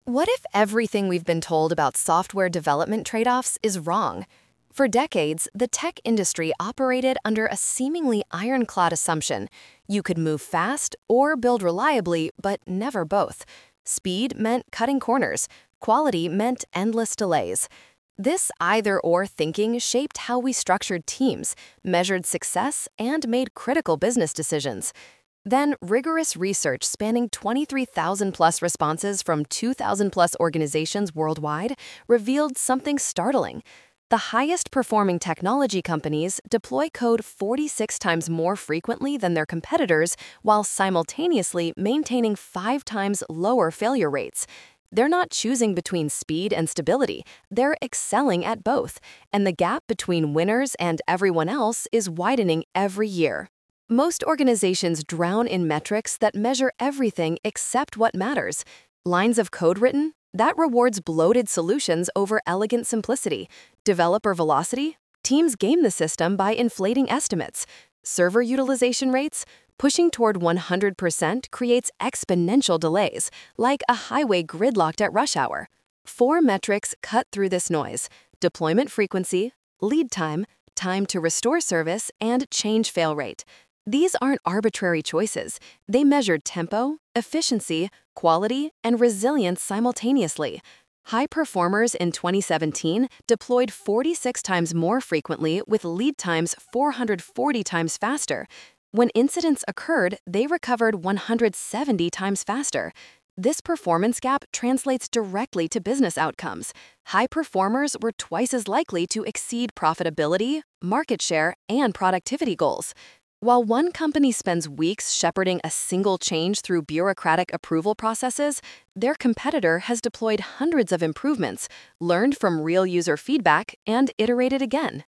What if everything we've been told about software development trade-offs is wrong? For decades, the tech industry operated under a seemingly ironclad assumption. You could move fast or build reliably, but never both. Speed meant cutting corners. Quality meant endless delays. This either-or thinking shaped how we structured teams, measured success, and made critical business decisions. Then, rigorous research spanning 23,000 plus responses from 2,000 plus organizations worldwide revealed something startling. The highest performing technology companies deploy code 46 times more frequently than their competitors while simultaneously maintaining 5 times lower failure rates. They're not choosing between speed and stability, they're excelling at both, and the gap between winners and everyone else is widening every year. Most organizations drown in metrics that measure everything except what matters. Lines of code written? That rewards bloated solutions over elegant simplicity. Developer velocity? Teams game the system by inflating estimates. Server utilization rates? Pushing toward 100% creates exponential delays, like a highway gridlocked at rush hour. Four metrics cut through this noise: deployment frequency, lead time, time to restore service, and change fail rate. These aren't arbitrary choices. They measure tempo, efficiency, quality, and resilience simultaneously. High performers in 2017 deployed 46 times more frequently with lead times 440 times faster. When incidents occurred, they recovered 170 times faster. This performance gap translates directly to business outcomes. High performers were twice as likely to exceed profitability, market share, and productivity goals. While one company spends weeks shepherding a single change through bureaucratic approval processes, their competitor has deployed hundreds of improvements, learned from real user feedback, and iterated again.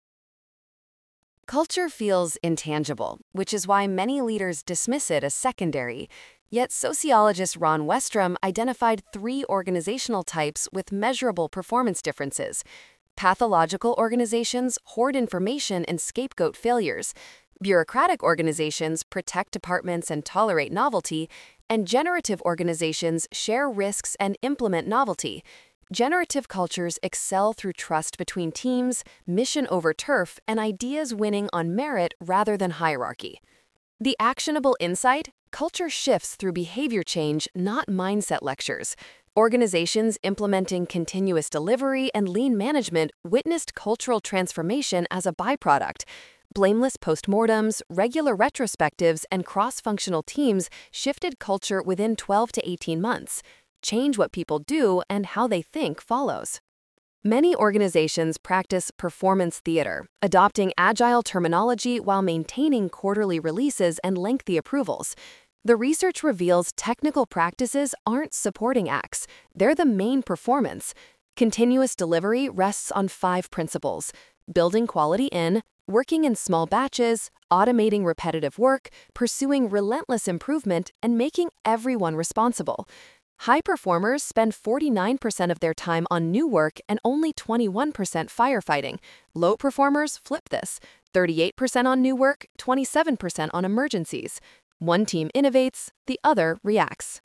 Culture feels intangible, which is why many leaders dismiss it as secondary. Yet sociologist Ron Westrom identified three organizational types with measurable performance differences. Pathological organizations hoard information and scapegoat failures. Bureaucratic organizations protect departments and tolerate novelty, and generative organizations share risks and implement novelty. Generative cultures excel through trust between teams, mission over turf, and ideas winning on merit rather than hierarchy. The actionable insight: culture shifts through behavior change, not mindset lectures. Organizations implementing continuous delivery and lean management witnessed cultural transformation as a byproduct. Blameless postmortems, regular retrospectives, and cross-functional teams shifted culture within 12 to 18 months. Change what people do and how they think follows. Many organizations practice performance theater, adopting agile terminology while maintaining quarterly releases and lengthy approvals. The research reveals technical practices aren't supporting acts, they're the main performance. Continuous delivery rests on 5 principles: building quality in, working in small batches, automating repetitive work, pursuing relentless improvement, and making everyone responsible. High performers spend 49% of their time on new work and only 21% firefighting. Low performers flip this: 38% on new work, 27% on emergencies. One team innovates, the other reacts.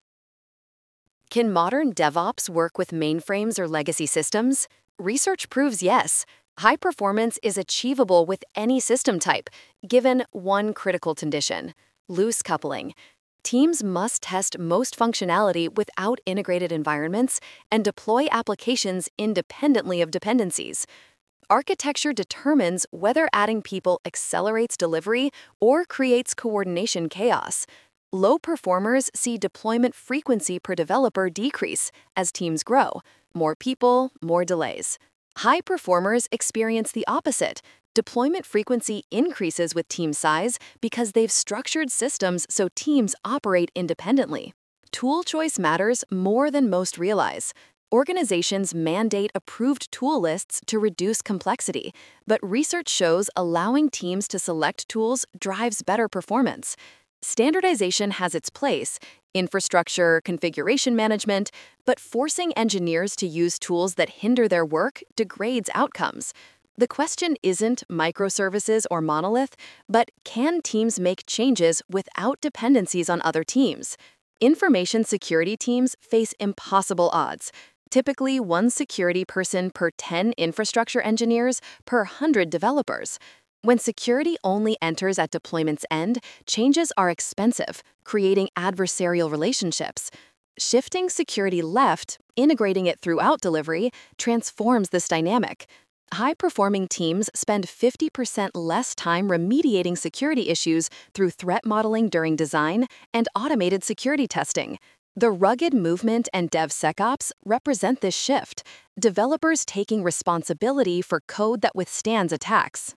Can modern DevOps work with mainframes or legacy systems? Research proves yes. High performance is achievable with any system type, given one critical condition: loose coupling. Teams must test most functionality without integrated environments and deploy applications independently of dependencies. Architecture determines whether adding people accelerates delivery or creates coordination chaos. Low performers see deployment frequency per developer decrease as teams grow: more people, more delays. High performers experience the opposite. Deployment frequency increases with team size because they've structured systems so teams operate independently. Tool choice matters more than most realize. Organizations mandate approved tool lists to reduce complexity, but research shows allowing teams to select tools drives better performance. Standardization has its place: infrastructure, configuration management, but forcing engineers to use tools that hinder their work degrades outcomes. The question isn't microservices or monolith, but can teams make changes without dependencies on other teams? Information security teams face impossible odds. Typically, one security person per 10 infrastructure engineers per 100 developers. When security only enters at deployment's end, changes are expensive, creating adversarial relationships. Shifting security left, integrating it throughout delivery, transforms this dynamic. High-performing teams spend 50% less time remediating security issues through threat modeling during design and automated security testing. The rugged movement and DevSecOps represent this shift, developers taking responsibility for code that withstands attacks.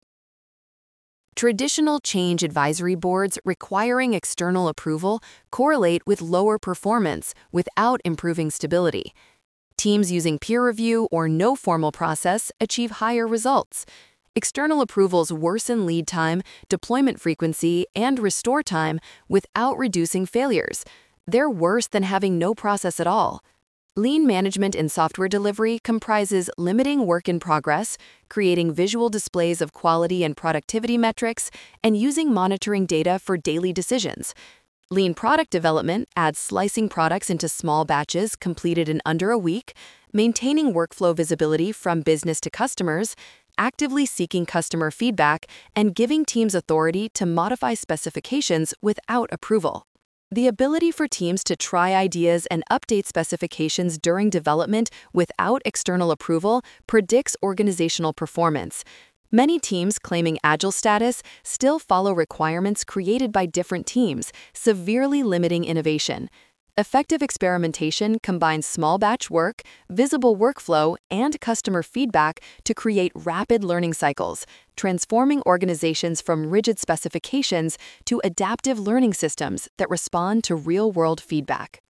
Traditional change advisory boards requiring external approval correlate with lower performance without improving stability. Teams using peer review or no formal process achieve higher results. External approvals worsen lead time, deployment frequency, and restore time without reducing failures. They're worse than having no process at all. Lean management in software delivery comprises limiting work in progress, creating visual displays of quality and productivity metrics, and using monitoring data for daily decisions. Lean product development adds slicing products into small batches completed in under a week, maintaining workflow visibility from business to customers, actively seeking customer feedback, and giving teams authority to modify specifications without approval. The ability for teams to try ideas and update specifications during development without external approval predicts organizational performance. Many teams claiming Agile status still follow requirements created by different teams, severely limiting innovation. Effective experimentation combines small batch work, visible workflow, and customer feedback to create rapid learning cycles, transforming organizations from rigid specifications to adaptive learning systems that respond to real-world feedback.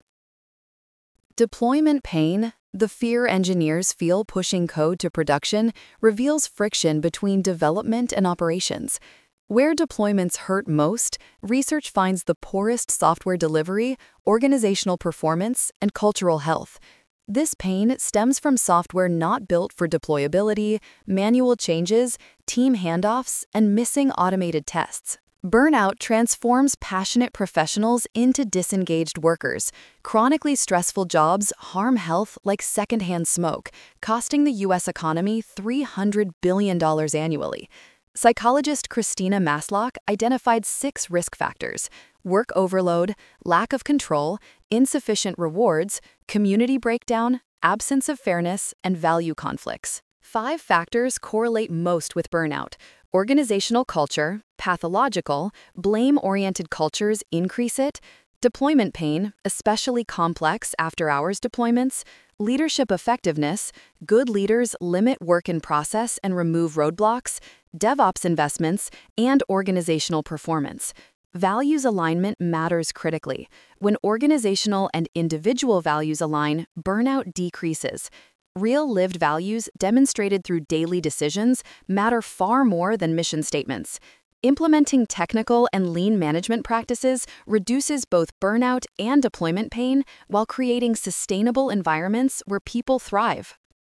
Deployment pain, the fear engineers feel pushing code to production, reveals friction between development and operations. Where deployments hurt most, research finds the poorest software delivery, organizational performance, and cultural health. This pain stems from software not built for deployability, manual changes, team handoffs, and missing automated tests. Burnout transforms passionate professionals into disengaged workers. Chronically stressful jobs harm health like secondhand smoke, costing the U.S. economy $300 billion annually. Psychologist Christina Masloch identified 6 risk factors: work overload, lack of control, insufficient rewards, community breakdown, absence of fairness, and value conflicts. 5 factors correlate most with burnout: organizational culture, pathological, blame-oriented cultures increase it, deployment pain, especially complex after-hours deployments, leadership effectiveness, good leaders limit work in process and remove roadblocks, DevOps investments, and organizational performance. Values alignment matters critically. When organizational and individual values align, burnout decreases. Real lived values demonstrated through daily decisions matter far more than mission statements. Implementing technical and lean management practices reduces both burnout and deployment pain while creating sustainable environments where people thrive.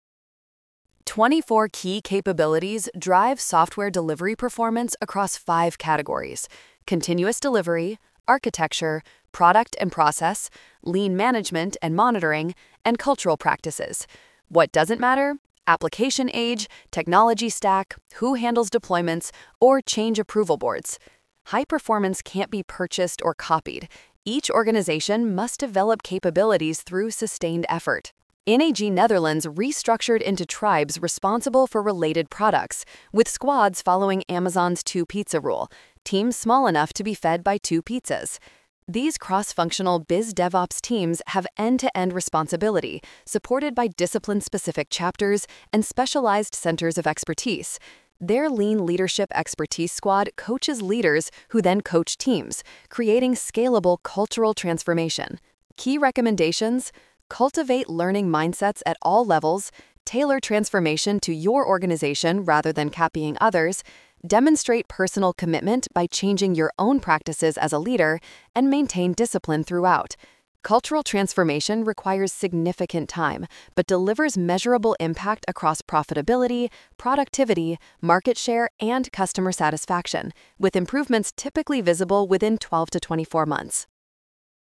24 key capabilities drive software delivery performance across 5 categories: continuous delivery, architecture, product and process, lean management and monitoring, and cultural practices. What doesn't matter? Application age, technology stack, who handles deployments, or change approval boards. High performance can't be purchased or copied. Each organization must develop capabilities through sustained effort. NAG Netherlands restructured into tribes responsible for related products, with squads following Amazon's 2-pizza rule, teams small enough to be fed by 2 pizzas. These cross-functional biz DevOps teams have end-to-end responsibility, supported by discipline-specific chapters and specialized centers of expertise. Their lean leadership expertise squad coaches leaders who then coach teams, creating scalable cultural transformation. Key recommendations: cultivate learning mindsets at all levels, tailor transformation to your organization rather than copying others, demonstrate personal commitment by changing your own practices as a leader, and maintain discipline throughout. Cultural transformation requires significant time, but delivers measurable impact across profitability, productivity, market share, and customer satisfaction, with improvements typically visible within 12 to 24 months.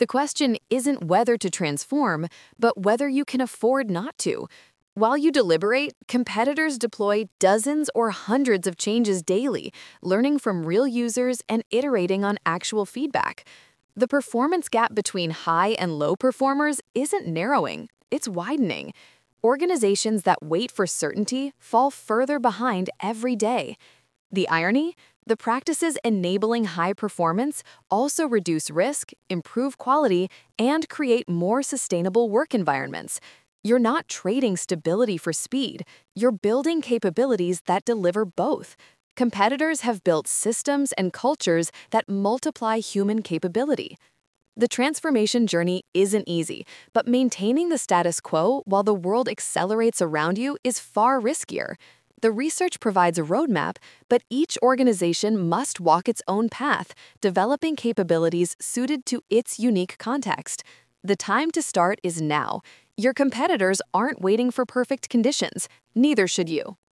The question isn't whether to transform, but whether you can afford not to. While you deliberate, competitors deploy dozens or hundreds of changes daily, learning from real users and iterating on actual feedback. The performance gap between high and low performers isn't narrowing, it's widening. Organizations that wait for certainty fall further behind every day. The irony? The practices enabling high performance also reduce risk, improve quality, and create more sustainable work environments. You're not trading stability for speed, you're building capabilities that deliver both. Competitors have built systems and cultures that multiply human capability. The transformation journey isn't easy, but maintaining the status quo while the world accelerates around you is far riskier. The research provides a roadmap, but each organization must walk its own path, developing capabilities suited to its unique context. The time to start is now. Your competitors aren't waiting for perfect conditions, neither should you.